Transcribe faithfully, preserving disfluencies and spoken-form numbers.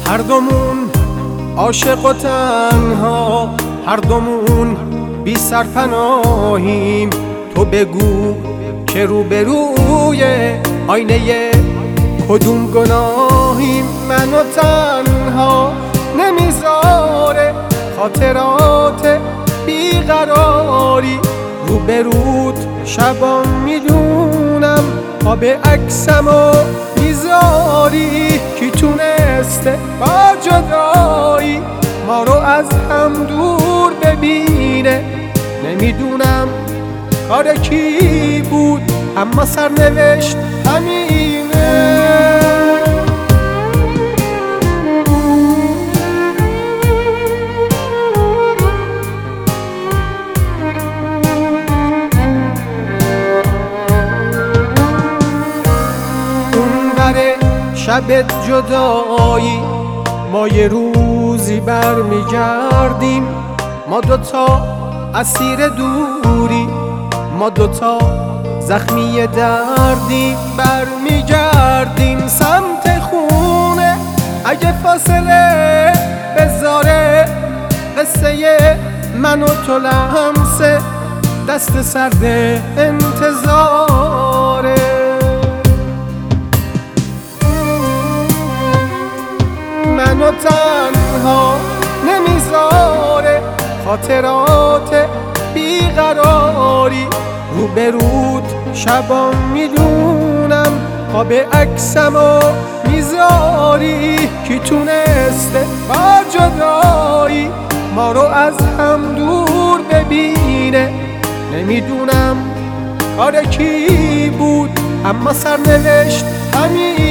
هر دومون عاشق و تنها، هر دومون بی سرپناهیم. تو بگو که روبروی آینه کدوم گناهیم؟ منو تنها نمیذاره خاطرات بیقراری، روبروت شبام میدونم آب عکسمو میذاری. کی تونسته با جدایی ما رو از هم دور ببینه؟ نمیدونم کار کی بود اما سرنوشت همینه. شب جدایی ما یه روزی برمیگردیم، ما دوتا اسیر دوری، ما دوتا زخمی دردیم. برمیگردیم سمت خونه اگه فاصله بذاره، قصه من و تو لمسه دست سرد انتظاره. منو تنها نمیذاره خاطرات بیقراری، روبروت شبام میدونم خواب عکسمو میذاری. کی تونسته با جدایی ما رو از هم دور ببینه؟ نمیدونم کار کی بود اما سرنوشت همین.